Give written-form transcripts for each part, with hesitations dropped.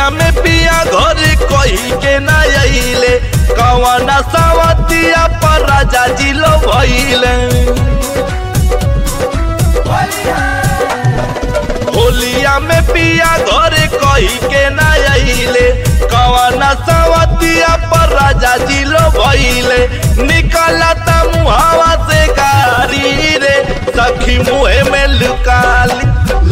होलिया में पिया घर कही के ना अइले कवना सावतिया पर राजा जी लो भइले। होलिया में पिया घर कही के ना अइले कवना सावतिया पर राजा जी लो भइले। निकलता मुहावा से गारी रे सखी मुहे में लुकाली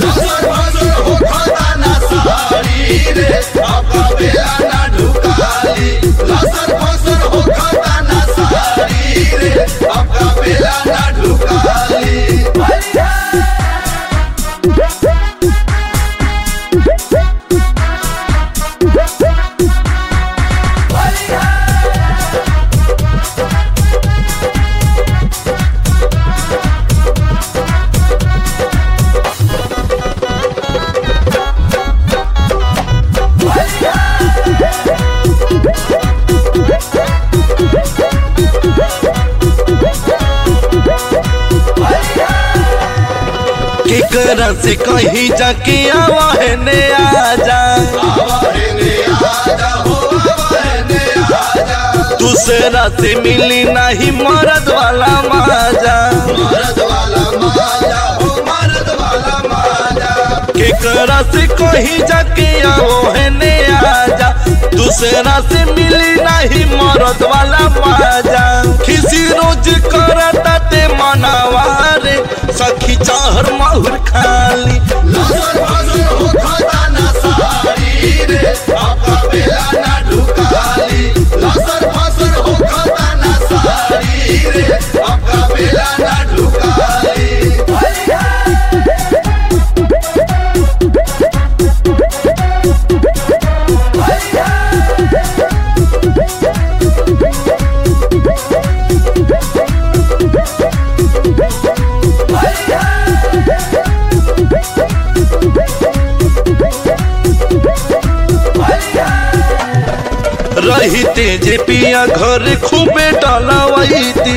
केकरा से कहीं जाके आवाहने आजा दूसरा से मिली नहीं मर्द वाला माजा। केकरा से कहीं जाके आवाहने आजा दूसरा से मिली नहीं मर्द वाला माजा। किसी रोज करता ते मनावा रे सखी चाहर माहुर खाली रहीते जे पिया घर खूबे डालावैती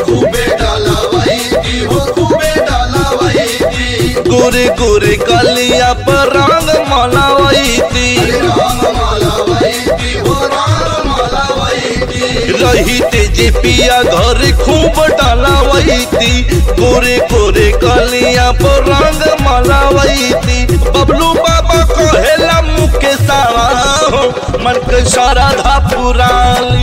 गोरे गोरे गलिया पर रंग मलावैती। रहीते जे पिया घर खूब डालावैती गोरे गोरे गलिया पर रंग मलावैती। बबलू बाबा कहेला मुके सारा हो मन के श्रद्धा पुराली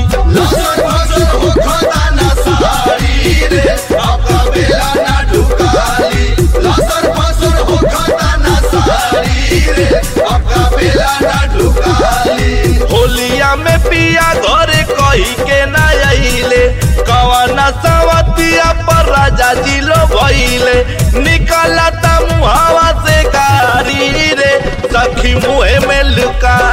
होलिया में पिया घर कही के ना अइले कवना सावतिया पर राजा जी लो भइले। निकलता मुहावा से गारी रे सखी मुहे में लुका